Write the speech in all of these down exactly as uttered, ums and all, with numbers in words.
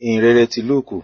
Ìhìnrere ti Lúùkù,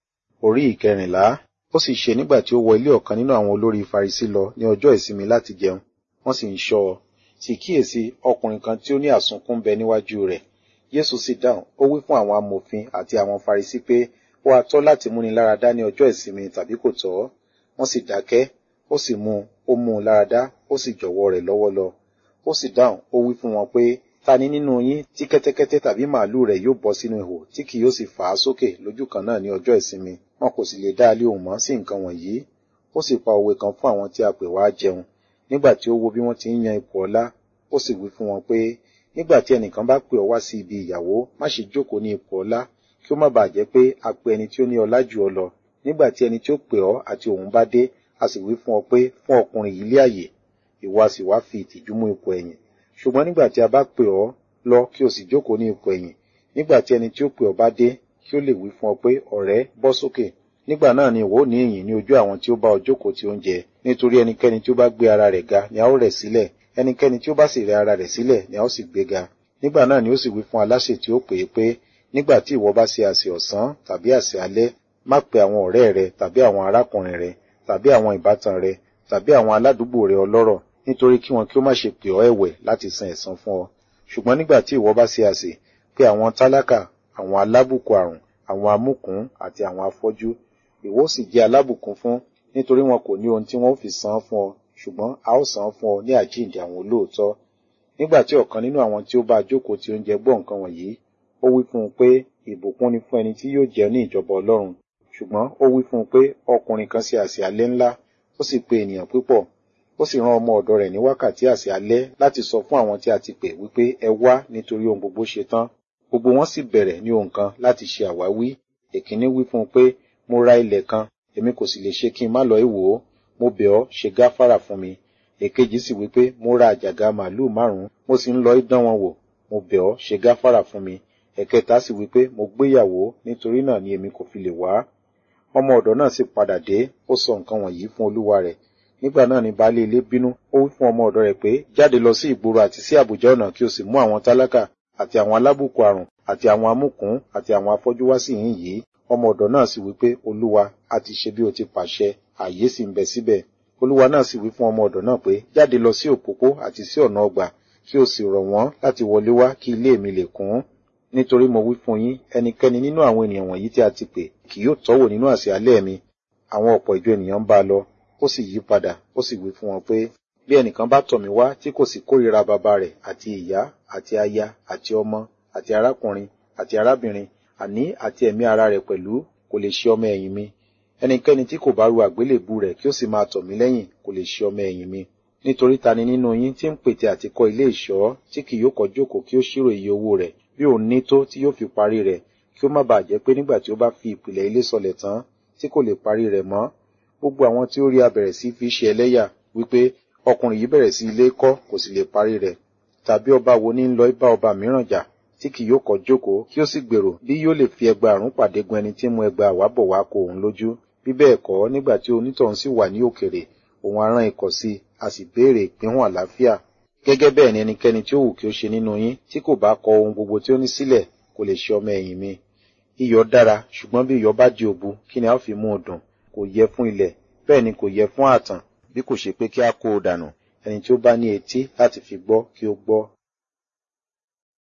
orí ìkẹrìnlá. Ó sì ṣe nígbà tí ó wọ ilé ọ̀kan nínú àwọn olórí Farisí lọ ní ọjọ́ ìsinmi láti jẹun, wọ́n sì ń ṣọ́ ọ. Sì kíyèsí, ọkùnrin kan tí ó ní àsunkún ń bẹ níwájú rẹ̀. Jésù sì dáhùn, ó wí fún àwọn amòfin àti àwọn Farisí pé, ó ha tọ́ láti múni láradá ní ọjọ́ ìsinmi tàbí kò tọ́? Wọ́n sì dákẹ́, ó sì mú un, ó mú un láradá, ó sì jọ̀wọ́ rẹ̀ lọ́wọ́ lọ. Ó sì dáhùn, ó wí fún wọn pé, ta ni nínú yín tí kẹ́tẹ́kẹ́tẹ́ tàbí màálù rẹ̀ yóò bọ́ sínú ihò tí kì yóò sì fà á sókè lójú kan náà ní ọjọ́ ìsinmi? Wọn kò sì lè dá a lé ohùn mọ́ sí nǹkan wọ̀nyí. Ó sì pa òwe kan fún àwọn tí a pè wá jẹun. Nígbà tí ó wo bí wọ́n ti ń yan ipò ọlá, ó sì wí fún wọn pé, nígbà tí ẹnìkan bá pè ọ wá sí ibi ìyàwó, má ṣe jókòó ní ipò ọlá, kí ó má bàa jẹ́ pé a pe ẹni tí ó ní ọlá jù ọ lọ. Nígbà tí ẹni tí ó pè ọ́ àti òun bá dé, a sì wí fún ọ pé, fún ọkùnrin yìí lé àyè, ìwọ a sì wá fi ìtìjú mú ipò ẹ̀yìn. Ṣùgbọ́n nígbà tí a bá pè ọ́, lọ kí o sì jókòó ní ipò ẹ̀yìn. Nígbà tí ẹni tí ó pè ọ bá dé, kí ó lè wí fún ọ pé, ọ̀rẹ́, bọ́ sókè. Nígbà náà ni ìwọ ó ní ìyìn ní ojú àwọn tí ó bá ọ jókòó tí ó ń jẹ. Nítorí ẹnikẹ́ni tí ó bá gbé ara rẹ̀ ga ni a ó rẹ̀ sílẹ̀, ẹnikẹ́ni tí ó bá sì rẹ̀ ara rẹ̀ sílẹ̀ ni a ó sì gbé ga. Nígbà náà ni ó sì wí fún aláṣẹ tí ó pè é pé, nígbà tí ìwọ bá ṣe àsè ọ̀sán tàbí àsè alẹ́, má pe àwọn ọ̀rẹ́ rẹ tàbí àwọn arákùnrin rẹ tàbí àwọn ìbátan rẹ tàbí àwọn aládùúgbò rẹ ọlọ́rọ̀, nítorí kí wọn kí ó má ṣe pè ọ́ ẹ̀wẹ̀ láti san ẹ̀san fún ọ. Ṣùgbọ́n nígbà tí ìwọ bá ṣe àsè, pé àwọn tálákà, àwọn alábùkù àrùn, àwọn amúkùn àti àwọn afọ́jú, ìwọ ó sì jẹ́ alábùkún fún, nítorí wọn kò ní ohun tí wọn ó fi san án fún ọ, ṣùgbọ́n a ó san án fún ọ ní àjíǹde àwọn olóòótọ́. Nígbà tí ọ̀kan nínú àwọn tí ó bá jókòó tí oúnjẹ gbọ́ nǹkan wọ̀nyí, ó wí fún un pé, ìbùkún ni fún ẹni tí yóò jẹ ní ìjọba Ọlọ́run. Ṣùgbọ́n ó wí fún un pé, ọkùnrin kan ṣe àsè alẹ́ ńlá, ó sì pe ènìyàn púpọ̀. Ó sì rán ọmọ ọ̀dọ̀ rẹ̀ ní wákàtí àsè alẹ́ láti sọ fún àwọn tí a ti pè wípé, ẹ wá, nítorí ohun gbogbo ṣe tán. Gbogbo wọn sì bẹ̀rẹ̀ ní ohùn kan láti ṣe àwáwí. Èkíní wí fún un pé, mo ra ilẹ̀ kan, èmi kò sì lè ṣe kí n má lọ wò ó. Mo bẹ̀ ọ́, ṣe gáfárà fún mi. Èkejì sì wí pé, mo ra àjàgà màálù márùn-ún, mo sì ń lọ dán wọn wò. Mo bẹ̀ ọ́, ṣe gáfárà fún mi. Ẹ̀kẹta sì wí pé, mo gbéyàwó, nítorí náà ni èmi kò fi lè wá. Ọmọ ọ̀dọ̀ náà sì padà dé, ó sọ nǹkan wọ̀nyí fún olúwa rẹ̀. Nígbà náà ni baálé ilé bínú, ó wí fún ọmọ ọ̀dọ̀ rẹ̀ pé, jáde lọ sí ìgboro àti sí àbùjá ọ̀nà kí o sì mú àwọn tálákà àti àwọn alábùkù àrùn àti àwọn amúkùn àti àwọn afọ́jú wá sí ìhín yìí. Ọmọ ọ̀dọ̀ náà sì wí pé, olúwa, a ti ṣe bí o ti pàṣẹ, ààyè sì ń bẹ síbẹ̀. Olúwa náà sì wí fún ọmọ ọ̀dọ̀ náà pé, jáde lọ sí òpópó àti sí ọ̀nà ọgbà, kí o sì rọ̀ wọ́n láti wọlé wá kí ilé mi lè kún. Nítorí mo wí fún yín, ẹnikẹ́ni nínú àwọn ènìyàn wọ̀nyí tí a ti pè kì yóò tọ́wò nínú àsè alẹ́ mi. Àwọn ọ̀pọ̀ ìjọ ènìyàn ń bá a lọ, ó sì yí padà, ó sì wí fún wọn pé, bí ẹnìkan bá tọ̀ mí wá tí kò sì kórìíra bàbá rẹ̀ àti ìyá àti aya àti ọmọ àti arákùnrin àti arábìnrin, àní àti ẹ̀mí ara rẹ̀ pẹ̀lú, kò lè ṣe ọmọ ẹ̀yìn mi. Ẹnikẹ́ni tí kò bá ru àgbélébù rẹ̀ kí ó sì máa tọ̀ mí lẹ́yìn, kò lè ṣe ọmọ ẹ̀yìn mi. Nítorí ta ni nínú yín tí ń pète àti kọ́ ilé ìṣọ́ tí kì yóò kọ́ jókòó kí ó ṣírò iye owó rẹ̀, bí òun ní tó tí yóò fi parí rẹ̀, kí ó má bàa jẹ́ pé nígbà tí ó bá fi ìpìlẹ̀ ilé sọlẹ̀ tán, tí kò lè parí rẹ̀ mọ́. Gbogbo àwọn tí ó rí a bẹ̀rẹ̀ sí fi ṣe ẹlẹ́yà, wípé ọkùnrin yìí bẹ̀rẹ̀ sí ilé kọ́, kò sì lè parí rẹ̀. Tàbí ọba wo ní ń lọ bá ọba mìíràn jà, tí kì yóò kọ́ jókòó kí ó sì gbèrò bí yóò lè fi ẹgbàárún pàdé gun ẹni tí mú ẹgbàá wá bọ̀ wá kó òun lójú. Bí bẹ́ẹ̀ kọ́, nígbà tí onítọ̀hún sì wà ní òkèrè, òun á rán ikọ̀ sí, a sì béèrè ìpínwọ̀n àlàáfíà. Gẹ́gẹ́ bẹ́ẹ̀ ni ẹnikẹ́ni tí ó wù kí ó ṣe nínú yín, tí kò bá kọ ohun gbogbo tí ó ní sílẹ̀, kò lè ṣe ọmọ ẹ̀yìn mi. Iyọ̀ dára, ṣùgbọ́n bí iyọ̀ bá di òbu, kí ni a ó fi mú un dùn? Kò yẹ fún ilẹ̀, bẹ́ẹ̀ ni kò yẹ fún ààtàn, bí kò ṣe pé kí a kó o dànù. Ẹni tí ó bá ní etí láti fi gbọ́, kí ó gbọ́.